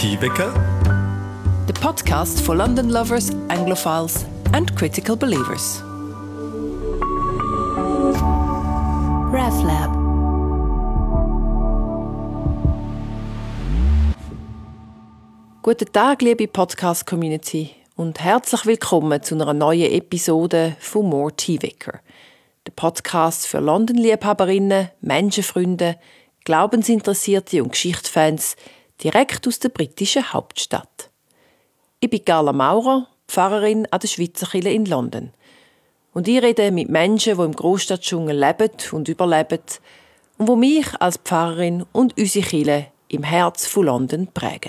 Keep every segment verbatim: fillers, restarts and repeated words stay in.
Teewecker, the podcast for London lovers, Anglophiles and critical believers. RevLab. Guten Tag, liebe Podcast-Community, und herzlich willkommen zu einer neuen Episode von More Teewecker, der Podcast für London-Liebhaberinnen, Menschenfreunde, Glaubensinteressierte und Geschichtsfans direkt aus der britischen Hauptstadt. Ich bin Carla Maurer, Pfarrerin an der Schweizer Kirche in London. Und ich rede mit Menschen, die im Großstadtdschungel leben und überleben und die mich als Pfarrerin und unsere Kirche im Herz von London prägen.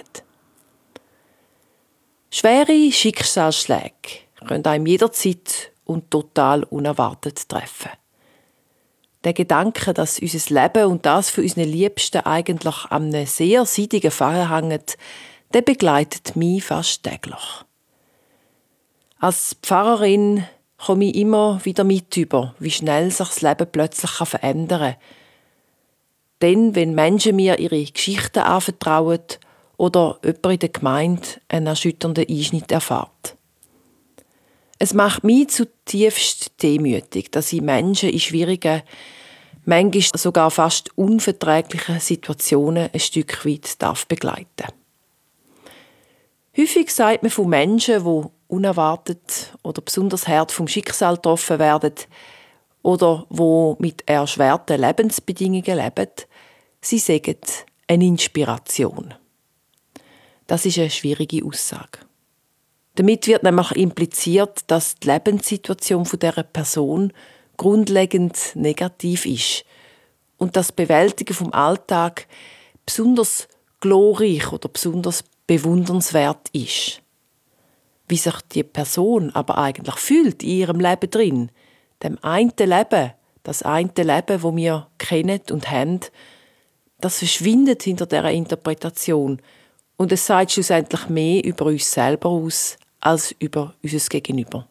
Schwere Schicksalsschläge können einem jederzeit und total unerwartet treffen. Der Gedanke, dass unser Leben und das von unseren Liebsten eigentlich an einem sehr seidigen Faden hängt, der begleitet mich fast täglich. Als Pfarrerin komme ich immer wieder mit über, wie schnell sich das Leben plötzlich verändern kann. Denn wenn Menschen mir ihre Geschichten anvertrauen oder jemand in der Gemeinde einen erschütternden Einschnitt erfährt. Es macht mich zutiefst demütig, dass ich Menschen in schwierigen, manchmal sogar fast unverträglichen Situationen ein Stück weit darf begleiten. Häufig sagt man von Menschen, die unerwartet oder besonders hart vom Schicksal getroffen werden oder die mit erschwerten Lebensbedingungen leben, sie seien eine Inspiration. Das ist eine schwierige Aussage. Damit wird nämlich impliziert, dass die Lebenssituation dieser Person grundlegend negativ ist und das Bewältigen vom Alltag besonders glorreich oder besonders bewundernswert ist. Wie sich die Person aber eigentlich fühlt in ihrem Leben drin, dem einen Leben, das eine Leben, das wir kennen und haben, das verschwindet hinter dieser Interpretation und es sagt schlussendlich mehr über uns selber aus, als über unser Gegenüber.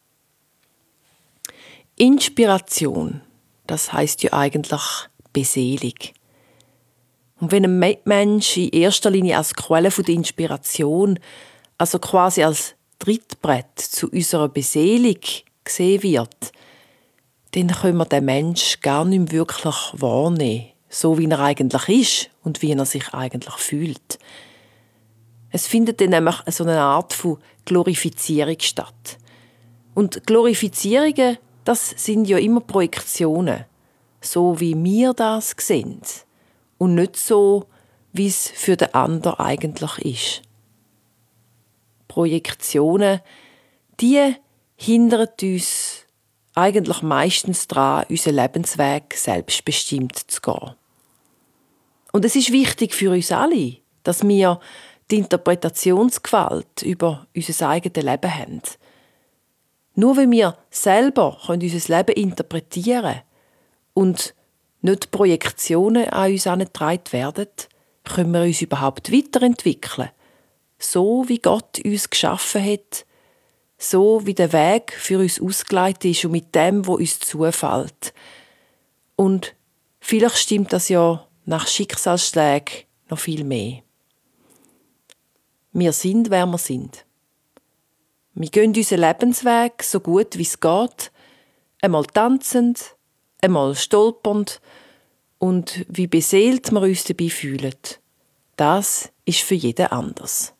Inspiration, das heisst ja eigentlich Beseelung. Und wenn ein Mensch in erster Linie als Quelle der Inspiration, also quasi als Trittbrett zu unserer Beseelung gesehen wird, dann können wir den Menschen gar nicht mehr wirklich wahrnehmen, so wie er eigentlich ist und wie er sich eigentlich fühlt. Es findet dann nämlich so eine Art von Glorifizierung statt. Und Glorifizierungen, das sind ja immer Projektionen, so wie wir das sehen und nicht so, wie es für den anderen eigentlich ist. Projektionen, die hindern uns eigentlich meistens daran, unseren Lebensweg selbstbestimmt zu gehen. Und es ist wichtig für uns alle, dass wir die Interpretationsgewalt über unser eigenes Leben haben. Nur wenn wir selber können unser Leben interpretieren und nicht Projektionen an uns herangetragen werden, können wir uns überhaupt weiterentwickeln. So wie Gott uns geschaffen hat, so wie der Weg für uns ausgelegt ist und mit dem, was uns zufällt. Und vielleicht stimmt das ja nach Schicksalsschlägen noch viel mehr. Wir sind, wer wir sind. Wir gehen unseren Lebensweg so gut wie es geht, einmal tanzend, einmal stolpernd und wie beseelt wir uns dabei fühlen. Das ist für jeden anders.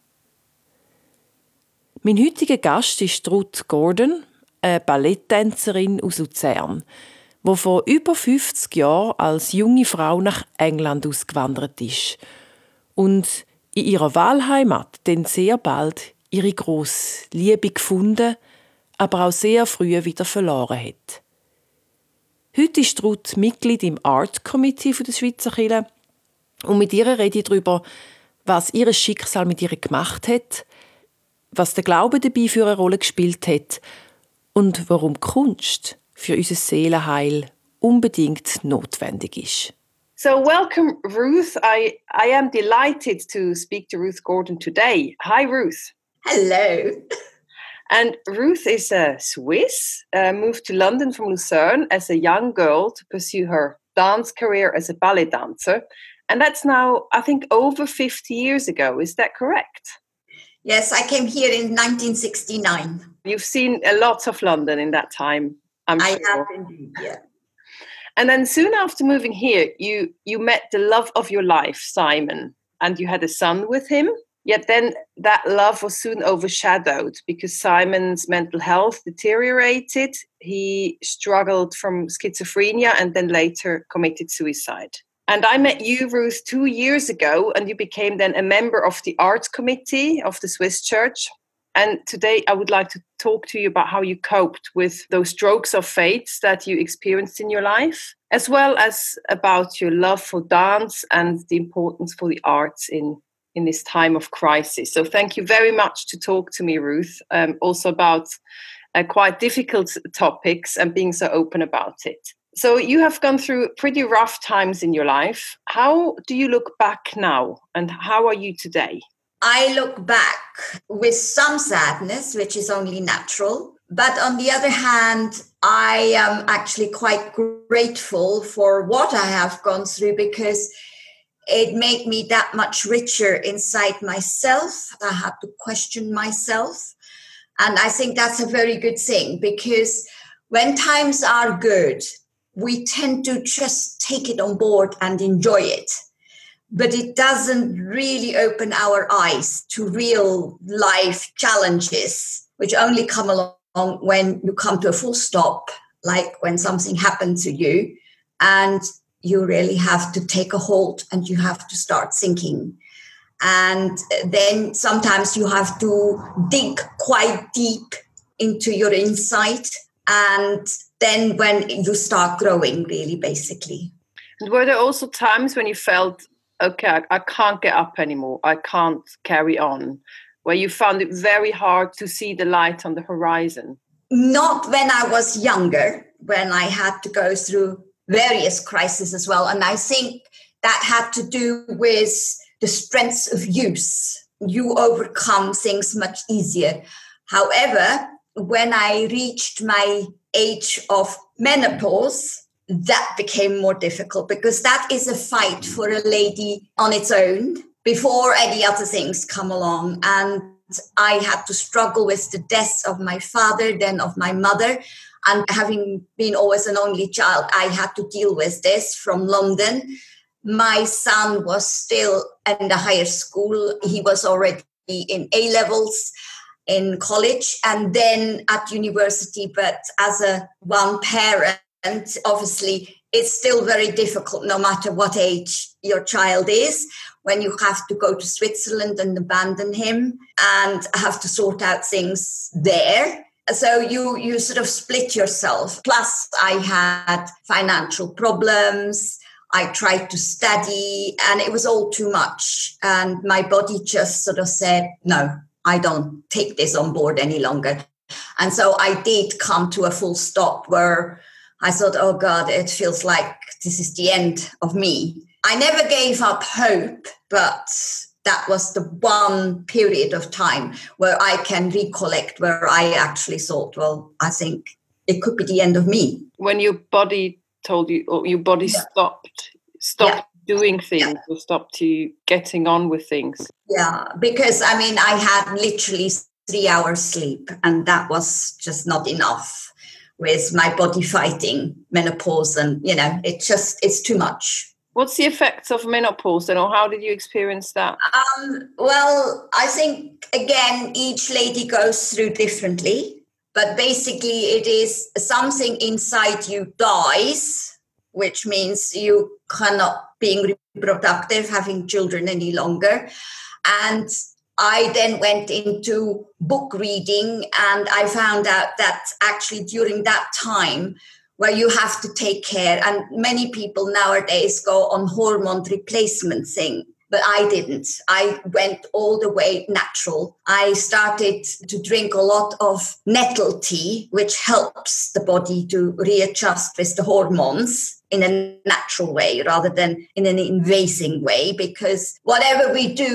Mein heutiger Gast ist Ruth Gordon, eine Balletttänzerin aus Luzern, die vor über fünfzig Jahren als junge Frau nach England ausgewandert ist und in ihrer Wahlheimat dann sehr bald ihre grosse Liebe gefunden, aber auch sehr früh wieder verloren hat. Heute ist Ruth Mitglied im Art Committee der Schweizer Kirche und mit ihr rede ich darüber, was ihr Schicksal mit ihr gemacht hat, was der Glaube dabei für eine Rolle gespielt hat und warum Kunst für unser Seelenheil unbedingt notwendig ist. So welcome, Ruth. I, I am delighted to speak to Ruth Gordon today. Hi, Ruth. Hello. And Ruth is a Swiss, uh, moved to London from Lucerne as a young girl to pursue her dance career as a ballet dancer, And that's now, I think, over fifty years ago. Is that correct? Yes, I came here in nineteen sixty-nine. You've seen a lot of London in that time, I'm I sure. have indeed, yeah. And then soon after moving here, you, you met the love of your life, Simon, and you had a son with him. Yet then that love was soon overshadowed because Simon's mental health deteriorated. He struggled from schizophrenia and then later committed suicide. And I met you, Ruth, two years ago, and you became then a member of the Arts Committee of the Swiss Church. And today I would like to talk to you about how you coped with those strokes of fate that you experienced in your life, as well as about your love for dance and the importance for the arts in, in this time of crisis. So thank you very much to talk to me, Ruth, um, also about uh, quite difficult topics and being so open about it. So you have gone through pretty rough times in your life. How do you look back now, and how are you today? I look back with some sadness, which is only natural. But on the other hand, I am actually quite grateful for what I have gone through because it made me that much richer inside myself. I had to question myself. And I think that's a very good thing because when times are good, we tend to just take it on board and enjoy it. But it doesn't really open our eyes to real life challenges, which only come along when you come to a full stop, like when something happened to you, and you really have to take a hold and you have to start thinking. And then sometimes you have to dig quite deep into your insight. And then when you start growing, really, basically. And were there also times when you felt, okay, I, I can't get up anymore, I can't carry on, where you found it very hard to see the light on the horizon? Not when I was younger, when I had to go through various crises as well. And I think that had to do with the strengths of youth. You overcome things much easier. However, when I reached my age of menopause, that became more difficult because that is a fight for a lady on its own before any other things come along. And I had to struggle with the death of my father, then of my mother. And having been always an only child, I had to deal with this from London. My son was still in the higher school. He was already in A-levels in college and then at university. But as a one parent, obviously, it's still very difficult no matter what age your child is when you have to go to Switzerland and abandon him and have to sort out things there. So you, you sort of split yourself. Plus, I had financial problems. I tried to study and it was all too much. And my body just sort of said, no, I don't take this on board any longer. And so I did come to a full stop where I thought, oh God, it feels like this is the end of me. I never gave up hope, but that was the one period of time where I can recollect where I actually thought, well, I think it could be the end of me. When your body told you, or your body yeah. stopped, stopped yeah. doing things, yeah. or stopped you getting on with things. Yeah, because I mean, I had literally three hours sleep and that was just not enough with my body fighting menopause and, you know, it just, it's too much. What's the effects of menopause then, or how did you experience that? Um, well, I think, again, each lady goes through differently, but basically it is something inside you dies, which means you cannot being reproductive, having children any longer. And I then went into book reading and I found out that actually during that time where you have to take care, and many people nowadays go on hormone replacement thing, but I didn't. I went all the way natural. I started to drink a lot of nettle tea, which helps the body to readjust with the hormones in a natural way rather than in an invasive way, because whatever we do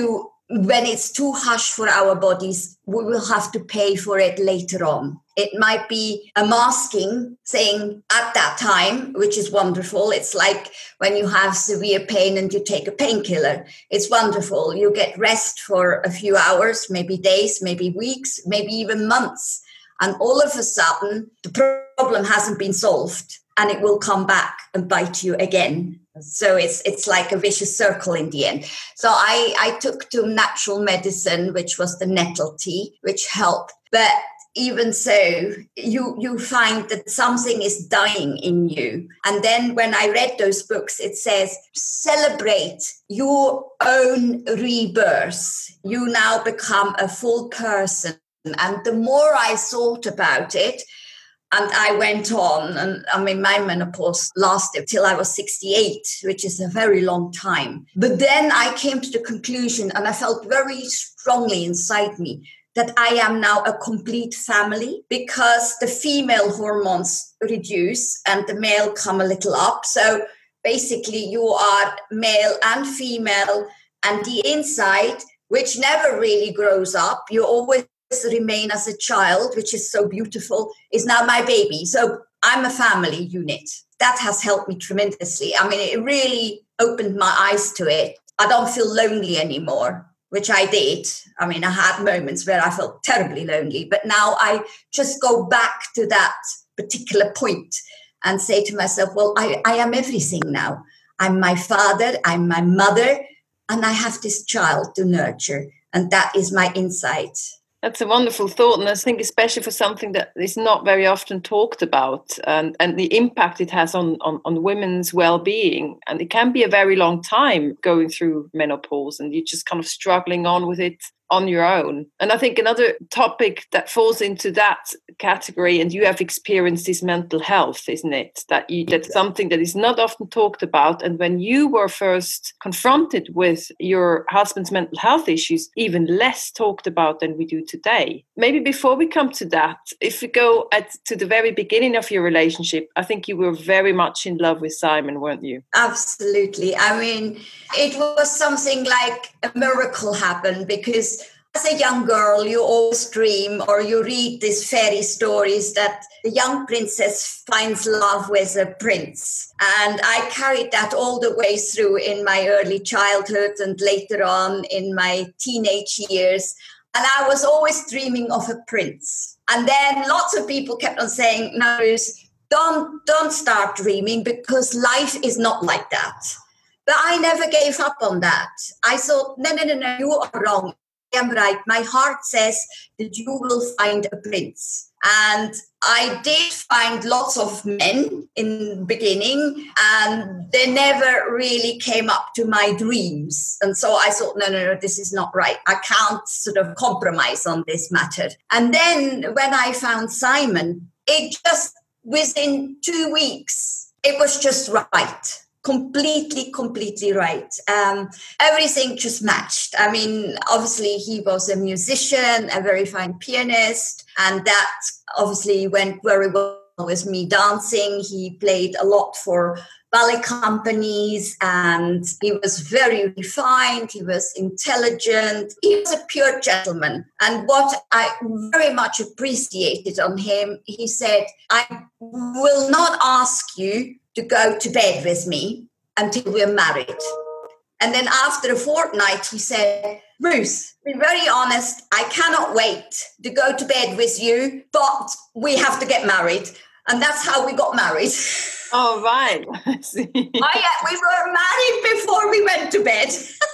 when it's too harsh for our bodies, we will have to pay for it later on. It might be a masking saying at that time, which is wonderful. It's like when you have severe pain and you take a painkiller. It's wonderful. You get rest for a few hours, maybe days, maybe weeks, maybe even months. And all of a sudden, the problem hasn't been solved and it will come back and bite you again. So it's it's like a vicious circle in the end. So I, I took to natural medicine, which was the nettle tea, which helped. But even so, you you find that something is dying in you. And then when I read those books, it says, celebrate your own rebirth. You now become a full person. And the more I thought about it, and I went on, and I mean, my menopause lasted till I was sixty-eight, which is a very long time. But then I came to the conclusion, and I felt very strongly inside me, that I am now a complete family, because the female hormones reduce and the male come a little up. So basically you are male and female, and the inside, which never really grows up, you always remain as a child, which is so beautiful, is now my baby. So I'm a family unit. That has helped me tremendously. I mean, it really opened my eyes to it. I don't feel lonely anymore, which I did. I mean, I had moments where I felt terribly lonely, but now I just go back to that particular point and say to myself, well, I, I am everything now. I'm my father, I'm my mother, and I have this child to nurture. And that is my insight. That's a wonderful thought, and I think especially for something that is not very often talked about, and, and the impact it has on, on, on women's well-being. And it can be a very long time going through menopause, and you're just kind of struggling on with it on your own. And I think another topic that falls into that category, and you have experienced, is mental health, isn't it? That you, that's something that is not often talked about. And when you were first confronted with your husband's mental health issues, even less talked about than we do today. Maybe before we come to that, if we go at to the very beginning of your relationship, I think you were very much in love with Simon, weren't you? Absolutely. I mean, it was something like a miracle happened, because as a young girl, you always dream, or you read these fairy stories that the young princess finds love with a prince. And I carried that all the way through in my early childhood and later on in my teenage years. And I was always dreaming of a prince. And then lots of people kept on saying, no, don't, don't start dreaming, because life is not like that. But I never gave up on that. I thought, no, no, no, no, you are wrong. I am right. My heart says that you will find a prince. And I did find lots of men in the beginning, and they never really came up to my dreams. And so I thought, no, no, no, this is not right. I can't sort of compromise on this matter. And then when I found Simon, it just, within two weeks, it was just right. Completely, completely right. Um, everything just matched. I mean, obviously, he was a musician, a very fine pianist, and that obviously went very well with me dancing. He played a lot for ballet companies, and he was very refined. He was intelligent. He was a pure gentleman. And what I very much appreciated on him, he said, I will not ask you to go to bed with me until we're married. And then after a fortnight, he said, Ruth, to be very honest, I cannot wait to go to bed with you, but we have to get married. And that's how we got married. Oh, right. I see. Oh, yeah, we were married before we went to bed.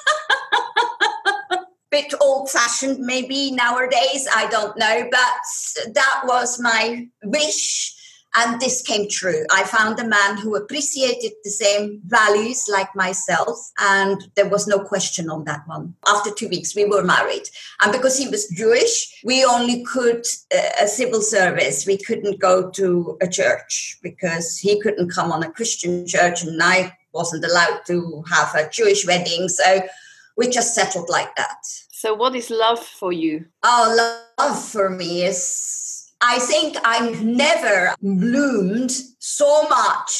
Bit old-fashioned maybe nowadays, I don't know, but that was my wish. And this came true. I found a man who appreciated the same values like myself, and there was no question on that one. After two weeks, we were married. And because he was Jewish, we only could uh, a civil service. We couldn't go to a church because he couldn't come on a Christian church, and I wasn't allowed to have a Jewish wedding. So we just settled like that. So what is love for you? Oh, love for me is, I think I've never bloomed so much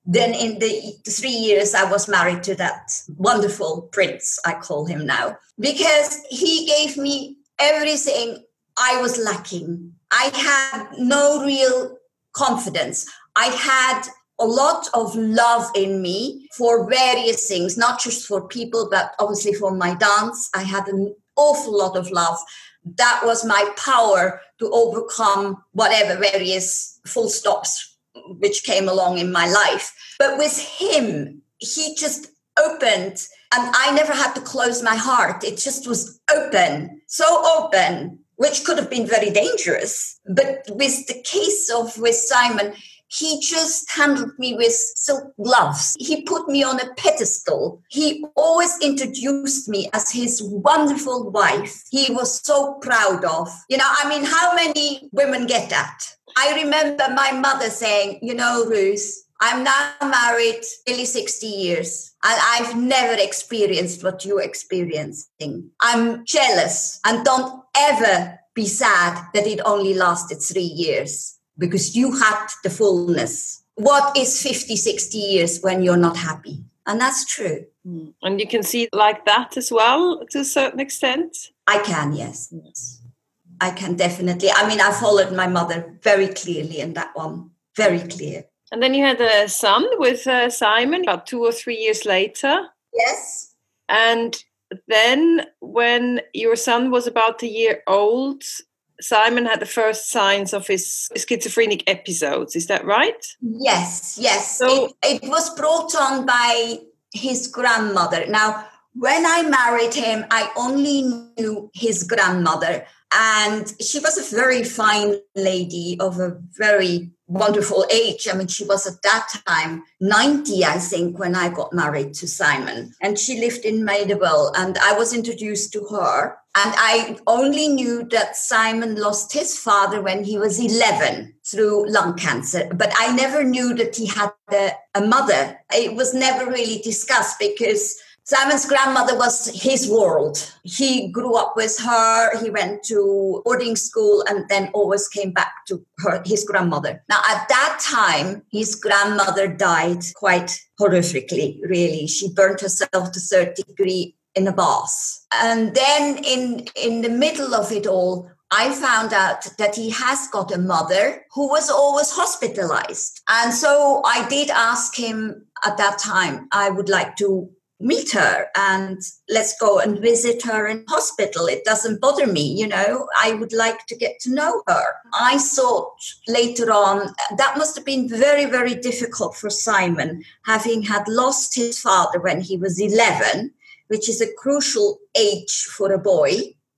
then in the three years I was married to that wonderful prince, I call him now, because he gave me everything I was lacking. I had no real confidence. I had a lot of love in me for various things, not just for people, but obviously for my dance. I had an awful lot of love. That was my power to overcome whatever various full stops which came along in my life. But with him, he just opened, and I never had to close my heart. It just was open, so open, which could have been very dangerous. But with the case of with Simon, he just handled me with silk gloves. He put me on a pedestal. He always introduced me as his wonderful wife. He was so proud of. You know, I mean, how many women get that? I remember my mother saying, you know, Ruth, I'm now married nearly sixty years, and I've never experienced what you're experiencing. I'm jealous, and don't ever be sad that it only lasted three years because you had the fullness. What is fifty, sixty years when you're not happy? And that's true. And you can see it like that as well, to a certain extent? I can, yes. yes. I can definitely. I mean, I followed my mother very clearly in that one. Very clear. And then you had a son with uh, Simon about two or three years later. Yes. And then when your son was about a year old, Simon had the first signs of his schizophrenic episodes. Is that right? Yes, yes. So, it, it was brought on by his grandmother. Now, when I married him, I only knew his grandmother. And she was a very fine lady of a very wonderful age. I mean, she was at that time ninety, I think, when I got married to Simon. And she lived in Maidawell, and I was introduced to her. And I only knew that Simon lost his father when he was eleven through lung cancer. But I never knew that he had a, a mother. It was never really discussed because Simon's grandmother was his world. He grew up with her. He went to boarding school and then always came back to her, his grandmother. Now, at that time, his grandmother died quite horrifically, really. She burnt herself to third degree in a bath. And then in, in the middle of it all, I found out that he has got a mother who was always hospitalized. And so I did ask him at that time, I would like to meet her and let's go and visit her in hospital. It doesn't bother me, you know, I would like to get to know her. I thought later on that must have been very, very difficult for Simon, having had lost his father when he was eleven, which is a crucial age for a boy,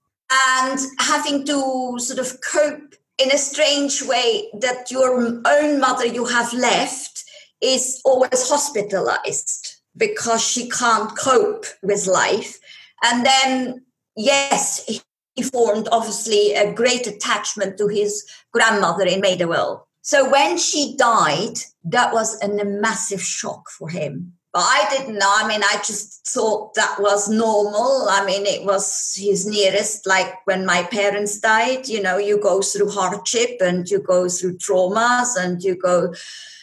and having to sort of cope in a strange way that your own mother you have left is always hospitalized because she can't cope with life. And then, yes, he formed obviously a great attachment to his grandmother in Maidawell. So when she died, that was a massive shock for him. But I didn't know. I mean, I just thought that was normal. I mean, it was his nearest, like when my parents died, you know, you go through hardship and you go through traumas and you go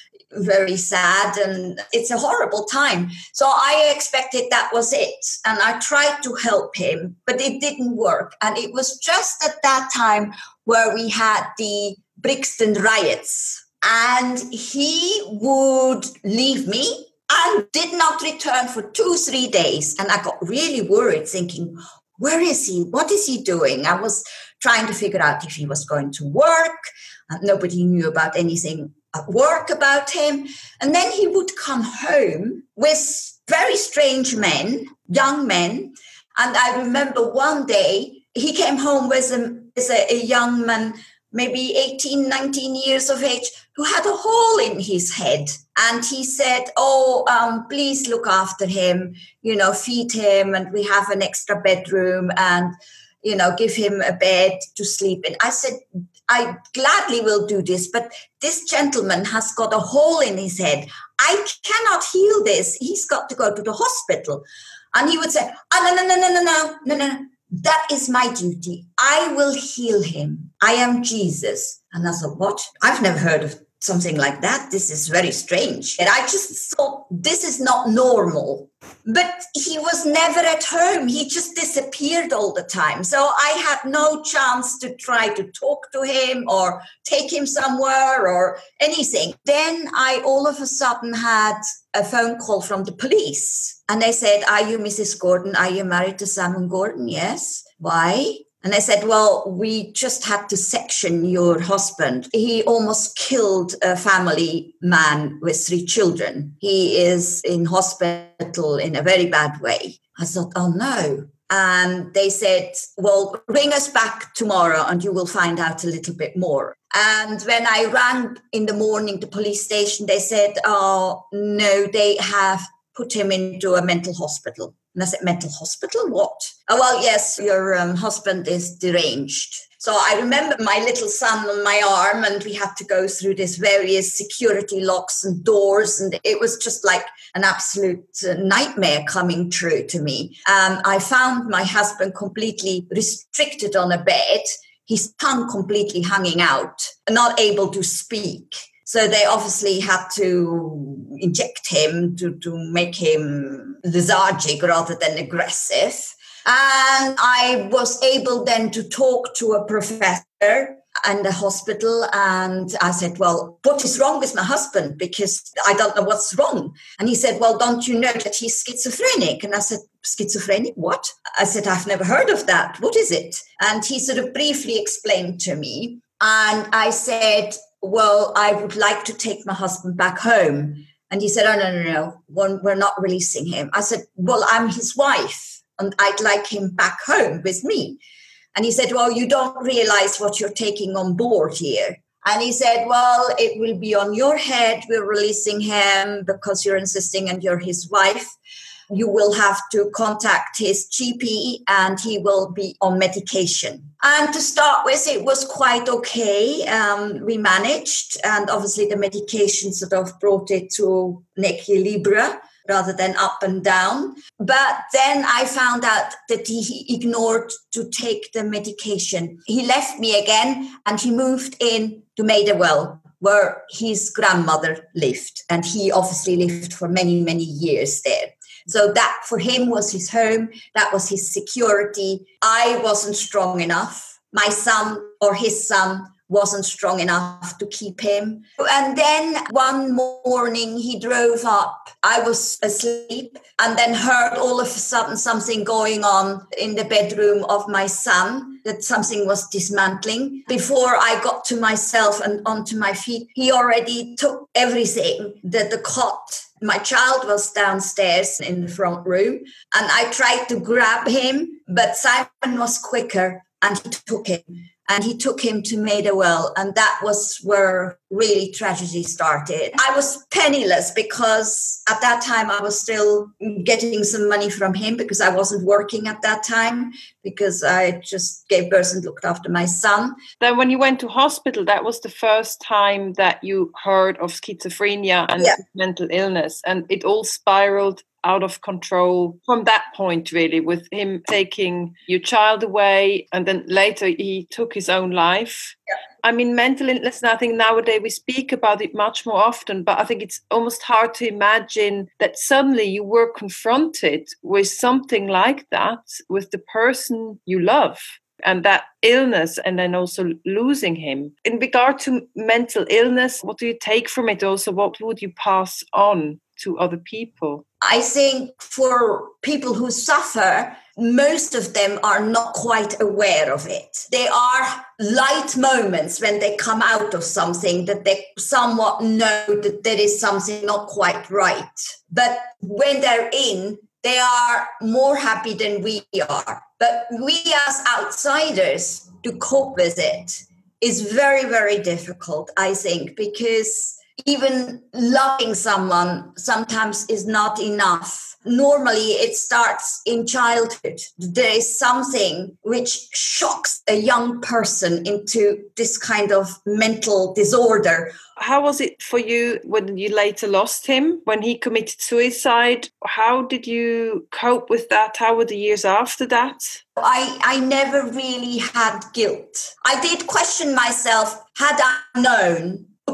very sad, and it's a horrible time. So I expected that was it. And I tried to help him, but it didn't work. And it was just at that time where we had the Brixton riots. And he would leave me and did not return for two, three days. And I got really worried, thinking, where is he? What is he doing? I was trying to figure out if he was going to work. And nobody knew about anything at work about him. And then he would come home with very strange men, young men. And I remember one day he came home with a, with a, a young man, maybe eighteen, nineteen years of age, who had a hole in his head. And he said, oh, um, please look after him, you know, feed him, and we have an extra bedroom, and, you know, give him a bed to sleep in. I said, I gladly will do this, but this gentleman has got a hole in his head. I cannot heal this. He's got to go to the hospital. And he would say, oh, no, no, no, no, no, no, no, no. That is my duty. I will heal him. I am Jesus. And I thought, what? I've never heard of something like that. This is very strange. And I just thought, this is not normal. But he was never at home. He just disappeared all the time. So I had no chance to try to talk to him or take him somewhere or anything. Then I all of a sudden had a phone call from the police. And they said, are you Missus Gordon? Are you married to Simon Gordon? Yes. Why? And I said, well, we just had to section your husband. He almost killed a family man with three children. He is in hospital in a very bad way. I thought, oh, no. And they said, well, ring us back tomorrow and you will find out a little bit more. And when I ran in the morning to the police station, they said, oh, no, they have put him into a mental hospital. And I said, mental hospital? What? Oh, well, yes, your um, husband is deranged. So I remember my little son on my arm, and we had to go through these various security locks and doors. And it was just like an absolute uh, nightmare coming true to me. Um, I found my husband completely restricted on a bed, his tongue completely hanging out, not able to speak. So they obviously had to inject him to, to make him lethargic rather than aggressive. And I was able then to talk to a professor in the hospital. And I said, well, what is wrong with my husband? Because I don't know what's wrong. And he said, well, don't you know that he's schizophrenic? And I said, schizophrenic? What? I said, I've never heard of that. What is it? And he sort of briefly explained to me. And I said, well, I would like to take my husband back home. And he said, oh, no, no, no, no, we're not releasing him. I said, well, I'm his wife and I'd like him back home with me. And he said, well, you don't realize what you're taking on board here. And he said, well, it will be on your head. We're releasing him because you're insisting and you're his wife. You will have to contact his G P and he will be on medication. And to start with, it was quite okay. Um, we managed. And obviously the medication sort of brought it to an equilibrium rather than up and down. But then I found out that he ignored to take the medication. He left me again and he moved in to Maidawell, where his grandmother lived. And he obviously lived for many, many years there. So that for him was his home. That was his security. I wasn't strong enough. My son or his son wasn't strong enough to keep him. And then one morning he drove up. I was asleep and then heard all of a sudden something going on in the bedroom of my son, that something was dismantling. Before I got to myself and onto my feet, he already took everything, the, the cot. My child was downstairs in the front room and I tried to grab him, but Simon was quicker and he took him. And he took him to Maidawell, and that was where really tragedy started. I was penniless because at that time I was still getting some money from him because I wasn't working at that time because I just gave birth and looked after my son. Then when you went to hospital, that was the first time that you heard of schizophrenia and yeah. mental illness, and it all spiraled out of control from that point, really, with him taking your child away. And then later he took his own life. Yeah. I mean, mental illness, I think nowadays we speak about it much more often, but I think it's almost hard to imagine that suddenly you were confronted with something like that with the person you love. And that illness, and then also losing him. In regard to mental illness, what do you take from it also? What would you pass on to other people? I think for people who suffer, most of them are not quite aware of it. There are light moments when they come out of something that they somewhat know that there is something not quite right. But when they're in, they are more happy than we are. But we as outsiders to cope with it is very, very difficult, I think, because even loving someone sometimes is not enough. Normally, it starts in childhood. There is something which shocks a young person into this kind of mental disorder. How was it for you when you later lost him, when he committed suicide? How did you cope with that? How were the years after that? I, I never really had guilt. I did question myself, had I known, would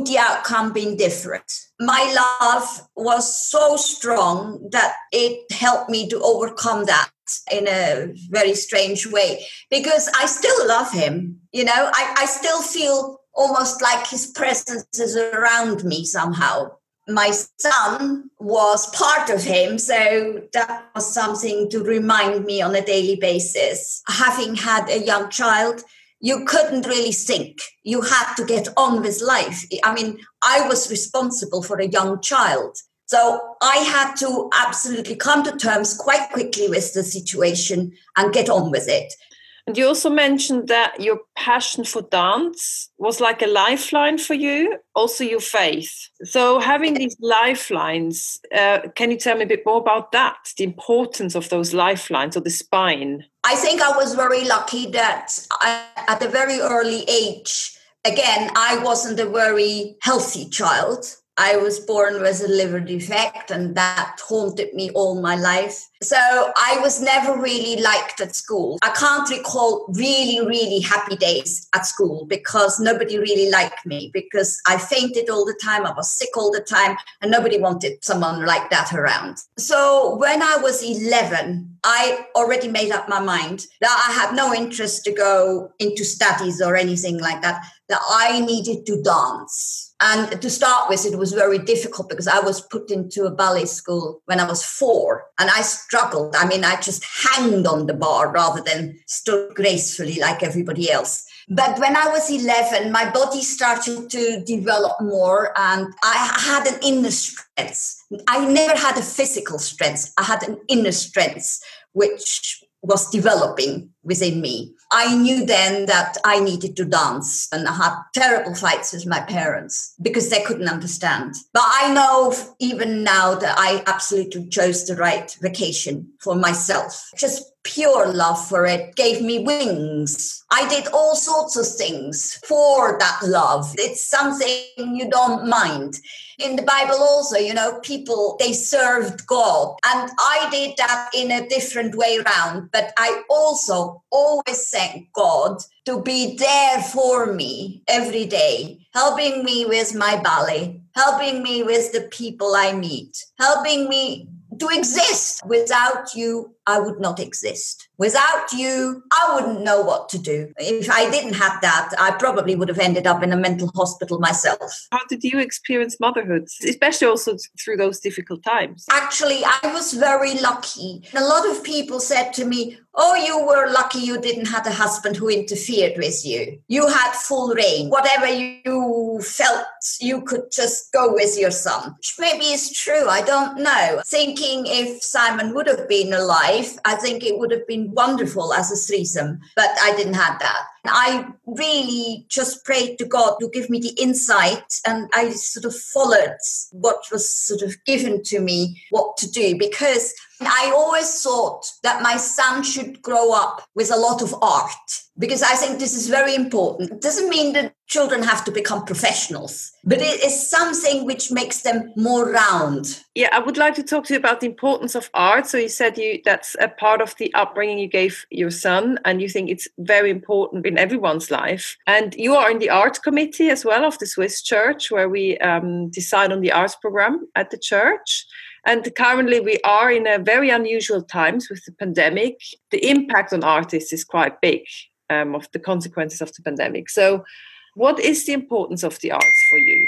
would the outcome been different? My love was so strong that it helped me to overcome that in a very strange way, because I still love him. You know, I, I still feel almost like his presence is around me somehow. My son was part of him, so that was something to remind me on a daily basis. Having had a young child, you couldn't really think. You had to get on with life. I mean, I was responsible for a young child. So I had to absolutely come to terms quite quickly with the situation and get on with it. And you also mentioned that your passion for dance was like a lifeline for you, also your faith. So having these lifelines, uh, can you tell me a bit more about that, the importance of those lifelines or the spine? I think I was very lucky that I, at a very early age, again, I wasn't a very healthy child. I was born with a liver defect, and that haunted me all my life. So I was never really liked at school. I can't recall really, really happy days at school because nobody really liked me, because I fainted all the time, I was sick all the time, and nobody wanted someone like that around. So when I was eleven, I already made up my mind that I had no interest to go into studies or anything like that, that I needed to dance. And to start with, it was very difficult because I was put into a ballet school when I was four, and I struggled. I mean, I just hanged on the bar rather than stood gracefully like everybody else. But when I was eleven, my body started to develop more, and I had an inner strength. I never had a physical strength. I had an inner strength, which was developing within me. I knew then that I needed to dance, and I had terrible fights with my parents because they couldn't understand. But I know even now that I absolutely chose the right vocation for myself. Just pure love for it gave me wings. I did all sorts of things for that love. It's something you don't mind. In the Bible also, you know, people, they served God. And I did that in a different way around. But I also always thank God to be there for me every day, helping me with my ballet, helping me with the people I meet, helping me to exist. Without you, I would not exist. Without you, I wouldn't know what to do. If I didn't have that, I probably would have ended up in a mental hospital myself. How did you experience motherhood, especially also through those difficult times? Actually, I was very lucky. A lot of people said to me, oh, you were lucky you didn't have a husband who interfered with you. You had full reign. Whatever you felt, you could just go with your son. Which maybe is true, I don't know. Thinking if Simon would have been alive, I think it would have been wonderful as a threesome, but I didn't have that. I really just prayed to God to give me the insight, and I sort of followed what was sort of given to me what to do, because I always thought that my son should grow up with a lot of art, because I think this is very important. It doesn't mean that children have to become professionals, but it is something which makes them more round. Yeah, I would like to talk to you about the importance of art. So you said you that's a part of the upbringing you gave your son, and you think it's very important in everyone's life. And you are in the art committee as well of the Swiss Church, where we um, decide on the arts program at the church. And currently we are in a very unusual times with the pandemic. The impact on artists is quite big um, of the consequences of the pandemic. So what is the importance of the arts for you?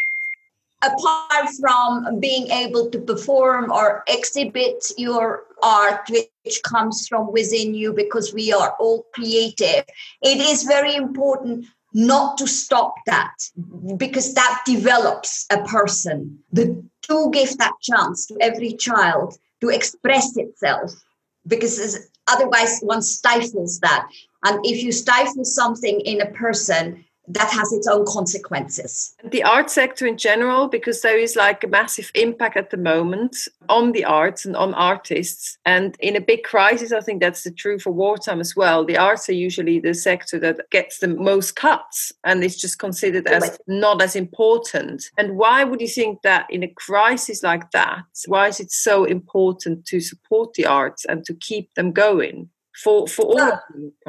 Apart from being able to perform or exhibit your art, which comes from within you, because we are all creative, it is very important not to stop that, because that develops a person. The to give that chance to every child to express itself, because otherwise one stifles that. And if you stifle something in a person, that has its own consequences. The art sector in general, because there is like a massive impact at the moment on the arts and on artists. And in a big crisis, I think that's the true for wartime as well. The arts are usually the sector that gets the most cuts, and it's just considered as not as important. And why would you think that in a crisis like that, why is it so important to support the arts and to keep them going for, for all well, of them?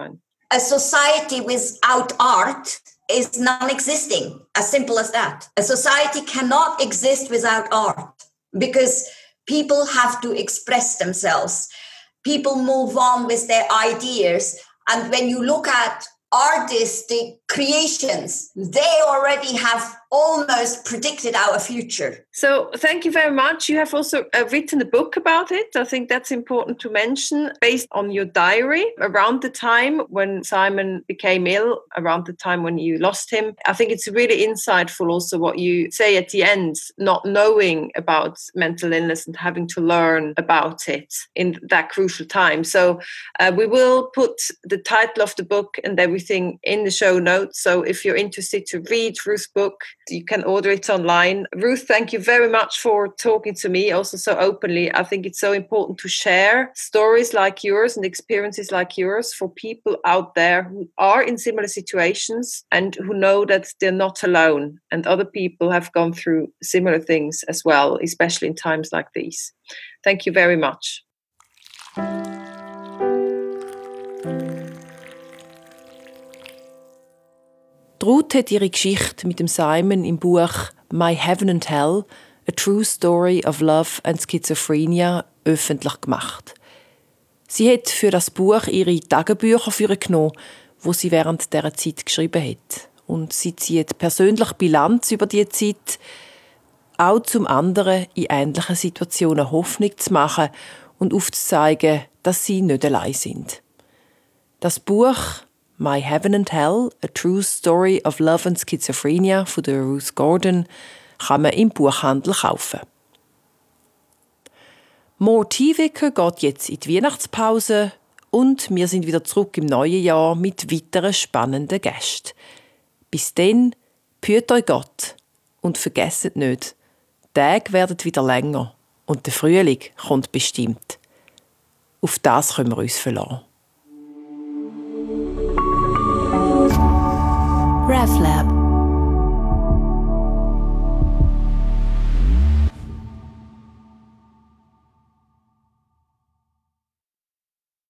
A society without art is non-existing, as simple as that. A society cannot exist without art because people have to express themselves. People move on with their ideas. And when you look at artistic creations, they already have almost predicted our future. So thank you very much. You have also uh, written a book about it. I think that's important to mention, based on your diary around the time when Simon became ill, around the time when you lost him. I think it's really insightful also what you say at the end, not knowing about mental illness and having to learn about it in that crucial time. So uh, we will put the title of the book and everything in the show notes. So if you're interested to read Ruth's book, you can order it online. Ruth, thank you very much for talking to me also so openly. I think it's so important to share stories like yours and experiences like yours for people out there who are in similar situations and who know that they're not alone and other people have gone through similar things as well, especially in times like these. Thank you very much. Ruth hat ihre Geschichte mit dem Simon im Buch My Heaven and Hell, A True Story of Love and Schizophrenia öffentlich gemacht. Sie hat für das Buch ihre Tagebücher vorgenommen, wo sie während dieser Zeit geschrieben hat. Und sie zieht persönlich Bilanz über diese Zeit, auch zum anderen in ähnlichen Situationen Hoffnung zu machen und aufzuzeigen, dass sie nicht allein sind. Das Buch My Heaven and Hell, A True Story of Love and Schizophrenia von der Ruth Gordon kann man im Buchhandel kaufen. More Teewecker geht jetzt in die Weihnachtspause und wir sind wieder zurück im neuen Jahr mit weiteren spannenden Gästen. Bis dann, behüt euch Gott und vergesst nicht, die Tage werden wieder länger und der Frühling kommt bestimmt. Auf das können wir uns verlassen. RefLab